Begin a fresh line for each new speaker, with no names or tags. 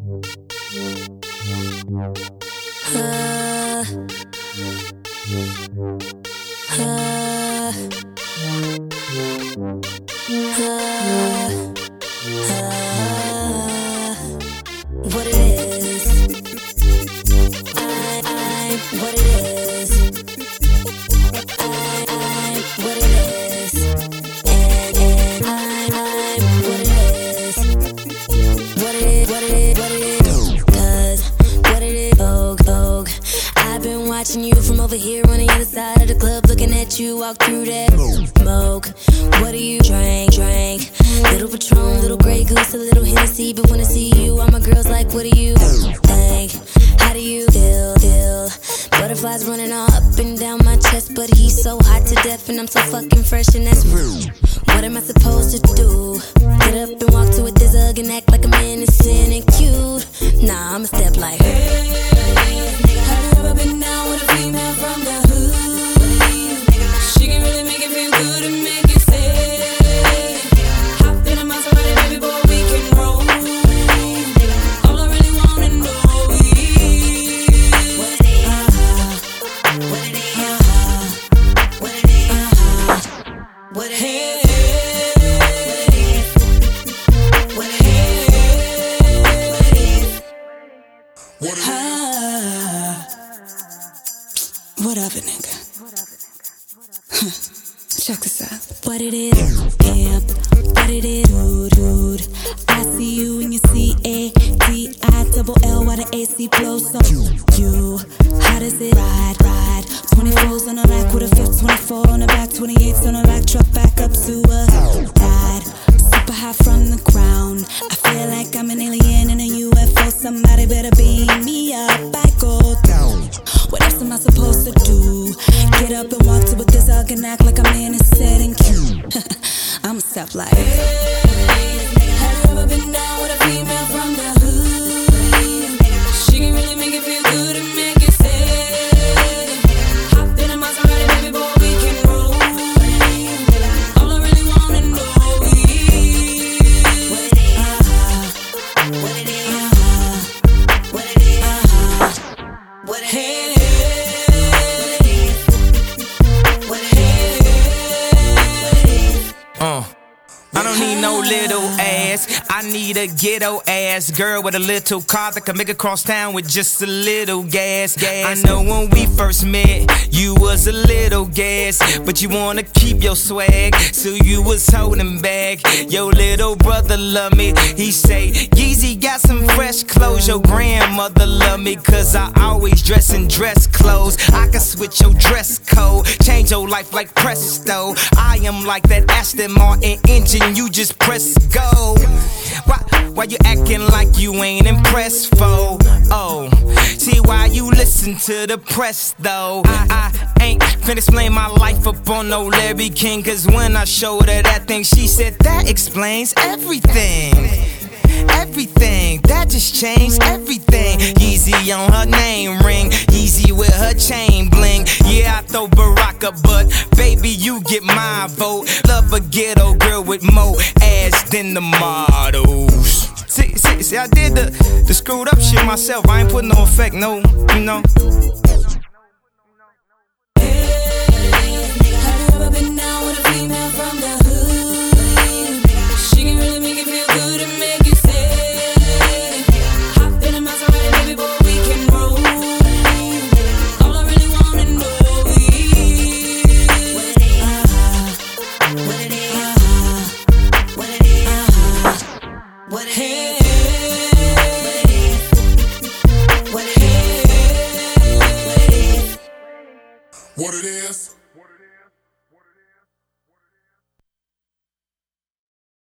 What it is, I'm what it is, I'm what it is, and I'm what it is, what it is, 'cause what it is, Vogue. I've been watching you from over here on the other side of the club, looking at you walk through that smoke. What do you drink? Little Patron, little Grey Goose, a little Hennessy. But when I see you, all my girls like, what do you think? How do you feel? Butterflies running all up and down my chest, but he's so hot to death and I'm so fucking fresh and that's rude. What am I supposed to do? Get up and walk to it, this hug and act like I'm innocent and cute? Nah, I'ma step like, hey, have you ever been down with a female from the hood? She can really make it feel good and make it sad. Hop in a Maserati, baby boy, we can roll. All I really wanna know is what it is, what it is, what it is, what it is. Whatever, nigga. Check this out. What it is, pimp. What it is, dude. I see you in your CADILL while the AC blows. So you, how does it ride? 24s on the rack with a 524 on the back, 28s on the rack, truck back up to a ride. Super high from the ground. I feel like I'm an alien in a UFO. Somebody better beam me up. I go down. What else am I supposed to do? Get up and walk to with this hug and act like I'm innocent and cute. I'ma step like, hey, have you ever been down with a female from the hood? She can really make it feel good and make it sad. Hop in a Maserati, baby boy, we can roll. All I really wanna know is what it is, what it is, what it is, what it is.
I don't need no little ass, I need a ghetto ass girl with a little car that can make it cross town with just a little gas. I know when we first met, you was a little gas, but you wanna keep your swag, so you was holding back. Your little brother love me, he say, Yeezy got some fresh clothes. Your grandmother love me, cause I always dress in dress clothes. I can switch your dress code, change your life like presto. I am like that Aston Martin engine, you just press go. Why you acting like you ain't impressed, fo? Oh, see why you listen to the press, though. I ain't finna explain my life up on no Larry King, cause when I showed her that thing, she said that explains everything. Everything, that just changed everything. Yeezy on her name ring, Yeezy with her chain bling. Yeah, I throw Baraka, but baby, you get my vote. Love a ghetto girl with more ass than the models. See, I did the screwed up shit myself. I ain't putting no effect, no, you know.
Have you ever been down with a female from the hood? She can really make it feel good and make it sad. Hop in a Maserati, baby boy, we can roll. All I really wanna know is what it is, what it is, what it is, what it is. What it is.
What it is?